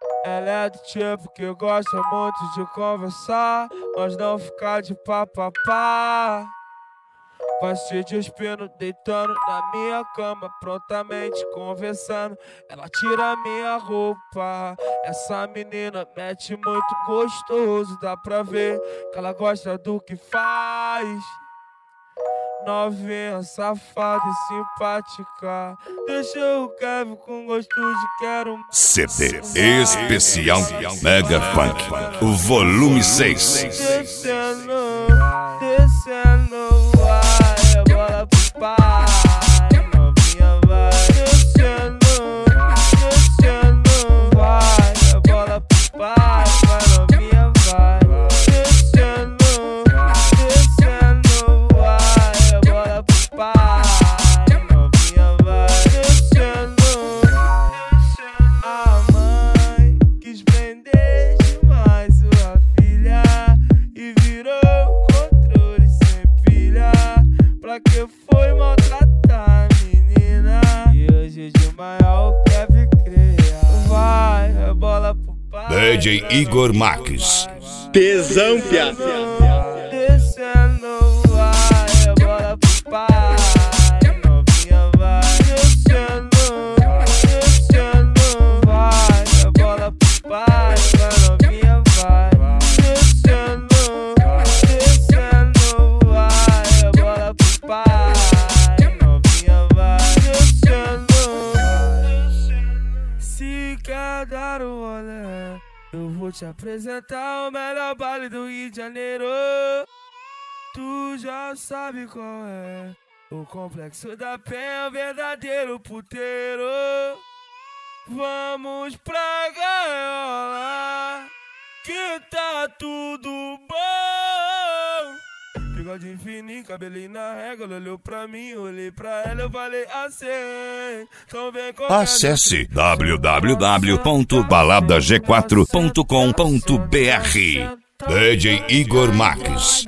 Ela é do tipo que gosta muito de conversar, mas não ficar de papapá. Vai se despindo, deitando na minha cama, prontamente conversando. Ela tira minha roupa. Essa menina mete muito gostoso, dá pra ver que ela gosta do que faz. Novinha, safada e simpática. Deixa o Kevin com gosto de quero mais. CD especial Mega Funk, o volume 6. Descendo, descendo, vai, bola pro pai. Novinha vai descendo, descendo, vai, bola pro pai. Vai, novinha vai descendo, descendo, vai, bola pro pai. Novinha vai descendo. A mãe quis prender demais sua filha e virou controle sem pilha. Pra que foi maltratar a menina? E hoje de manhã o Kevin cria. Vai, é bola pro pai. DJ Igor Marques. Tesão, piá. Descendo, vai, é bola pro pai. Novinha vai descendo, descendo, vai, é bola pro pai. Vai, novinha vai descendo, descendo, vai, é bola pro pai. Novinha vai descendo. Se quer dar o rolê, eu vou te apresentar o melhor baile do Rio de Janeiro. Tu já sabe qual é. O Complexo da Penha, verdadeiro puteiro. Vamos pra gaiola, que tá tudo bom. Bigode fininho, cabelinho na régua. Ela olhou pra mim, olhei pra ela, eu falei assim. Então vem com Acesse www.baladag4.com.br. DJ Igor Marques.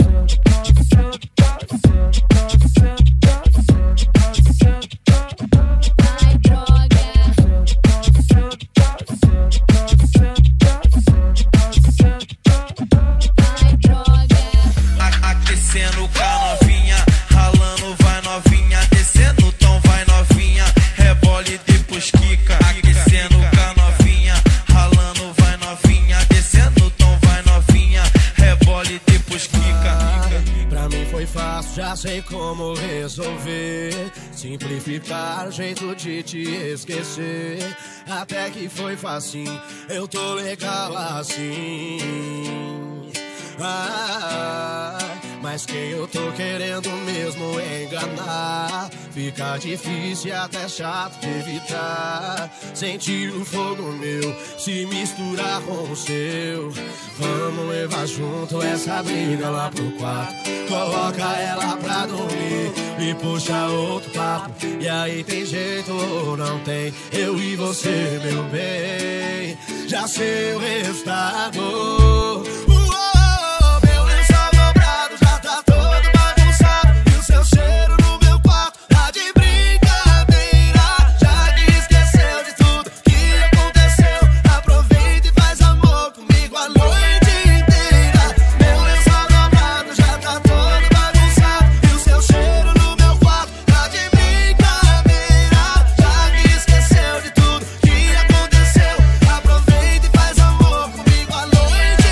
Aquecendo com a novinha, ralando vai novinha, descendo tom vai novinha, rebole depois quica. Aquecendo com a novinha, ralando vai novinha, descendo tom vai novinha, rebole depois quica. Pra mim foi fácil, já sei como resolver. Simplificar o jeito de te esquecer. Até que foi facinho, eu tô legal assim. Mas quem eu tô querendo mesmo é enganar. Fica difícil e até chato de evitar. Sentir o fogo meu se misturar com o seu. Vamos levar junto essa briga lá pro quarto. Coloca ela pra dormir e puxa outro papo. E aí tem jeito ou não tem? Eu e você, meu bem, já sei o resultado. Noite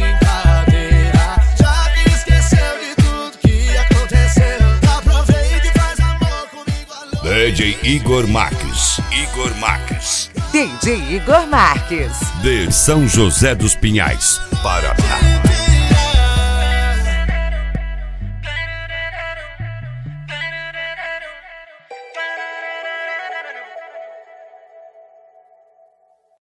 brincadeira. Já que esqueceu de tudo que aconteceu, aproveita e faz amor comigo à noite. DJ Igor Marques. Igor Marques. DJ Igor Marques. De São José dos Pinhais, Paraná.